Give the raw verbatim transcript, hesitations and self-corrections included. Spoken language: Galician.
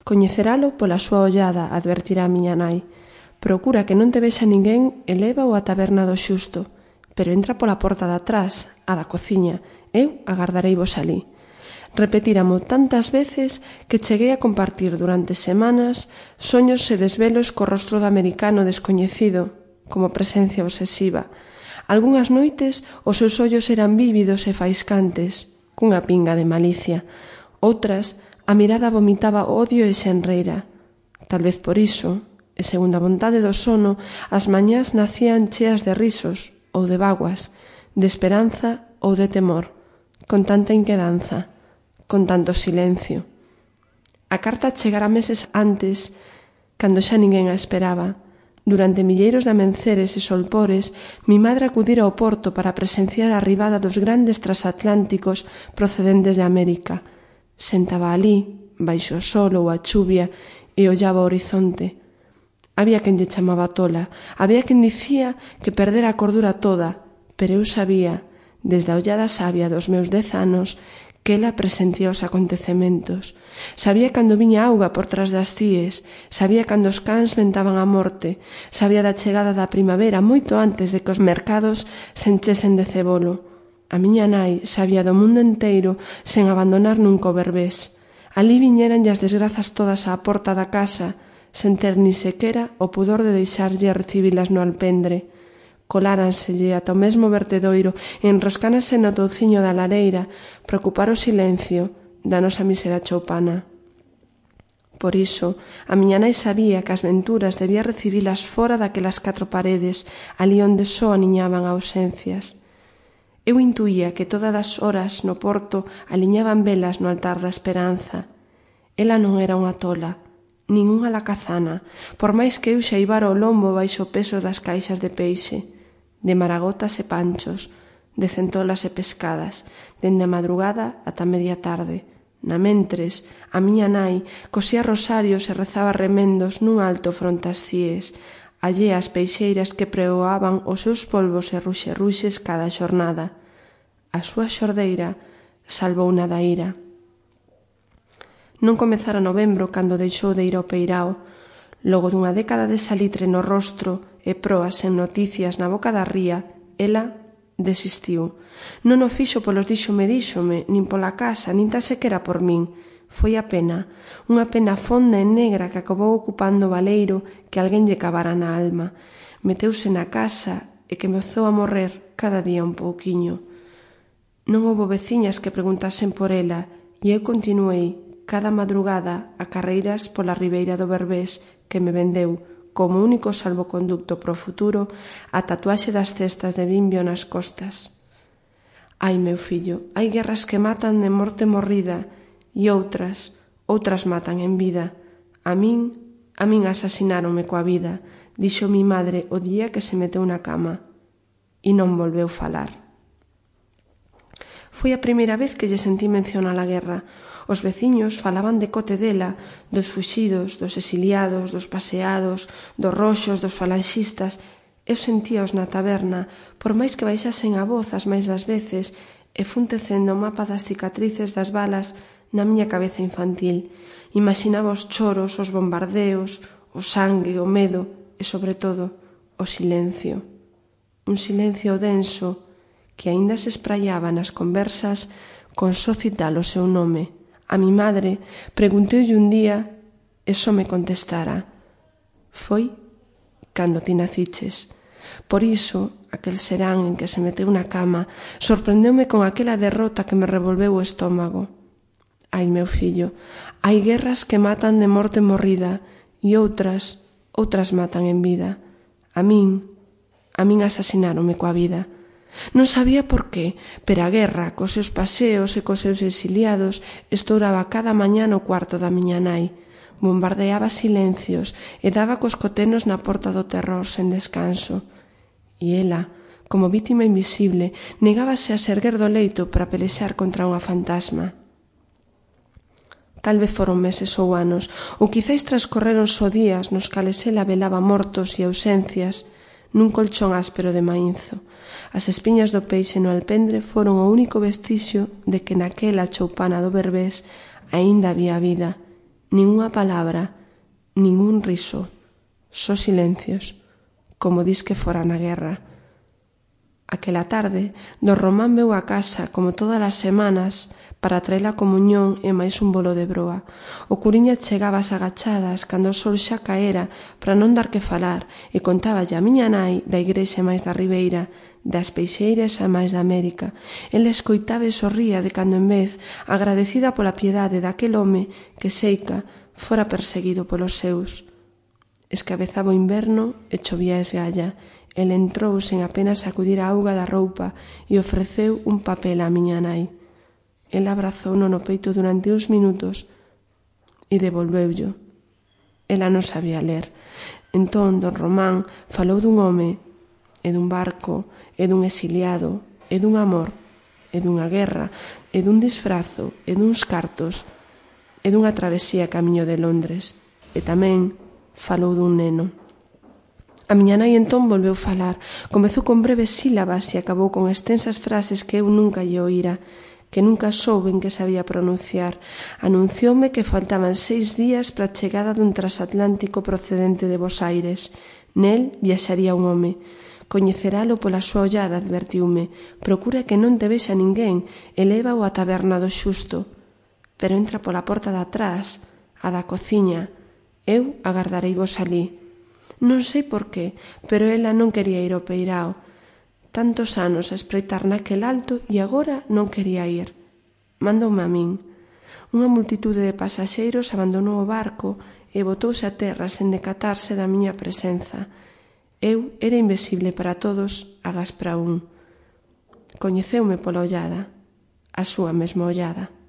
Coñeceralo pola súa ollada, advertirá a miña nai. Procura que non te vexa ninguén e lévao á taberna do Xusto, pero entra pola porta de atrás, a da cociña. Eu agardareivos alí. Repetíramo tantas veces que cheguei a compartir durante semanas soños e desvelos co rostro do americano descoñecido, como presencia obsesiva. Algunhas noites os seus ollos eran vívidos e faiscantes, cunha pinga de malicia. Outras, a mirada vomitaba odio e xenreira. Tal vez por iso, e segundo a vontade do sono, as mañás nacían cheas de risos ou de vaguas, de esperanza ou de temor, con tanta inquedanza, con tanto silencio. A carta chegara meses antes, cando xa ninguén a esperaba. Durante milleiros de amenceres e solpores, mi madre acudira ao porto para presenciar a arribada dos grandes transatlánticos procedentes de América. Sentaba alí, baixo o sol ou a chuvia, e ollaba o horizonte. Había quen lle chamaba tola, había quen dicía que perdera a cordura toda, pero eu sabía, desde a ollada sabia dos meus dez anos, que ela presentía os acontecementos. Sabía cando viña auga por tras das cíes, sabía cando os cans ventaban a morte, sabía da chegada da primavera moito antes de que os mercados se enchesen de cebolo. A miña nai sabía do mundo enteiro sen abandonar nunca o Berbés. Alí viñeranlle as desgrazas todas á porta da casa, sen ter ni sequera o pudor de deixarlle a recibilas no alpendre. Coláranselle ata o mesmo vertedoiro e enroscánase no touciño da lareira para ocupar o silencio da nosa mísera choupana. Por iso, a miña nai sabía que as venturas debía recibilas fora daquelas catro paredes, ali onde só aniñaban ausencias. Eu intuía que todas as horas no porto aliñaban velas no altar da esperanza. Ela non era unha tola, nin unha lacazana, por máis que eu xa ibara o lombo baixo o peso das caixas de peixe, de maragotas e panchos, de centolas e pescadas, dende a madrugada ata media tarde. Na mentres, a miña nai cosía rosarios e rezaba remendos nun alto fronte ás cíes, allea as peixeiras que pregoaban os seus polvos e ruxe-ruxes cada xornada. A súa xordeira salvouna da ira. Non comezara novembro cando deixou de ir ao peirao. Logo dunha década de salitre no rostro e proas en noticias na boca da ría, ela desistiu. Non o fixo polos díxome díxome, nin pola casa, nin ta sequera por min. Foi a pena, unha pena fonda e negra que acabou ocupando o valeiro que alguén lle cavara na alma. Meteuse na casa e que mezou a morrer cada día un pouquiño. Non houbo veciñas que preguntasen por ela e eu continuei cada madrugada a carreiras pola ribeira do Berbés que me vendeu, como único salvoconducto pro futuro, a tatuaxe das cestas de bimbio nas costas. Ai, meu fillo, hai guerras que matan de morte morrida e outras, outras matan en vida. A min, a min asasináronme coa vida, dixo mi madre o día que se meteu na cama. E non volveu falar. Foi a primeira vez que lle sentí mencionar a guerra. Os veciños falaban de cote dela, dos fuxidos, dos exiliados, dos paseados, dos roxos, dos falanxistas. Eu sentíaos na taberna, por máis que baixasen a voz as máis das veces, e fun tecendo o mapa das cicatrices das balas na miña cabeza infantil. Imaginaba os choros, os bombardeos, o sangue, o medo e, sobre todo, o silencio. Un silencio denso que aínda se espraiaba nas conversas con só citar o seu nome. A mi madre pregunteulle un día e só me contestara: foi cando ti naciches. Por iso, aquel serán en que se meteu na cama, sorprendeume con aquela derrota que me revolveu o estómago. Ai, meu fillo, hai guerras que matan de morte morrida e outras, outras matan en vida. A min, a min asasináronme coa vida. Non sabía por qué, pero a guerra, cos seus paseos e cos seus exiliados, estouraba cada mañá no cuarto da miña nai. Bombardeaba silencios e daba cos cotenos na porta do terror sen descanso. E ela, como vítima invisible, negábase a serguer do leito para pelexar contra unha fantasma. Tal vez foron meses ou anos, ou quizáis transcorreron só días nos cales ela velaba mortos e ausencias nun colchón áspero de maínzo. As espiñas do peixe no alpendre foron o único vestixio de que naquela choupana do Berbés aínda había vida. nin unha palabra, nin un riso, só silencios, como dis que fora na guerra. Aquela tarde, don Román veu a casa, como todas as semanas, para traer a comuñón e máis un bolo de broa. O curiña chegaba ás agachadas cando o sol xa caera para non dar que falar e contáballe a miña nai da igrexa máis da Ribeira, das peixeiras a máis da América. Ela escoitaba e sorría de cando en vez, agradecida pola piedade daquel home que seica fora perseguido polos seus. Escabezaba o inverno e chovía a esgalla. El entrou sen apenas sacudir a auga da roupa e ofreceu un papel á miña nai. El abrazouno no peito durante uns minutos e devolveullo. Ela non sabía ler. Entón, don Román falou dun home, e dun barco, e dun exiliado, e dun amor, e dunha guerra, e dun disfrazo, e duns cartos, e dunha travesía camiño de Londres. E tamén falou dun neno. A miña nai entón volveu falar. Comezou con breves sílabas e acabou con extensas frases que eu nunca lle oíra, que nunca souben que sabía pronunciar. Anuncioume que faltaban seis días para a chegada dun transatlántico procedente de Bos Aires. Nel viaxaría un home. Coñecerálo pola súa ollada, advertiume. Procura que non te vexa ninguén e lévao á taberna do Xusto. Pero entra pola porta de atrás, a da cociña. Eu agardarei vos alí. Non sei por qué, pero ela non quería ir ao peirao. Tantos anos a espreitar naquel alto e agora non quería ir. Mandoume a min. Unha multitude de pasaxeiros abandonou o barco e botouse a terra sen decatarse da miña presenza. Eu era invisible para todos, agás para un. Coñeceume pola ollada, a súa mesma ollada.